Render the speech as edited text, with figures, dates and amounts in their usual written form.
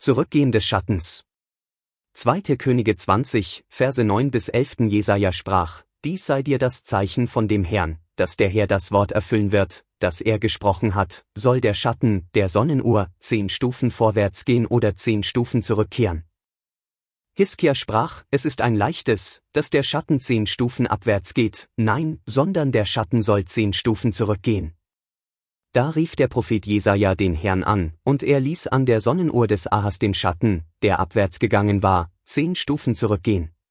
Zurückgehen des Schattens. 2. Könige 20, Verse 9-11. Jesaja sprach: Dies sei dir das Zeichen von dem Herrn, dass der Herr das Wort erfüllen wird, das er gesprochen hat: Soll der Schatten der Sonnenuhr 10 Stufen vorwärts gehen oder 10 Stufen zurückkehren? Hiskia sprach: Es ist ein leichtes, dass der Schatten 10 Stufen abwärts geht, nein, sondern der Schatten soll 10 Stufen zurückgehen. Da rief der Prophet Jesaja den Herrn an, und er ließ an der Sonnenuhr des Ahas den Schatten, der abwärts gegangen war, 10 Stufen zurückgehen.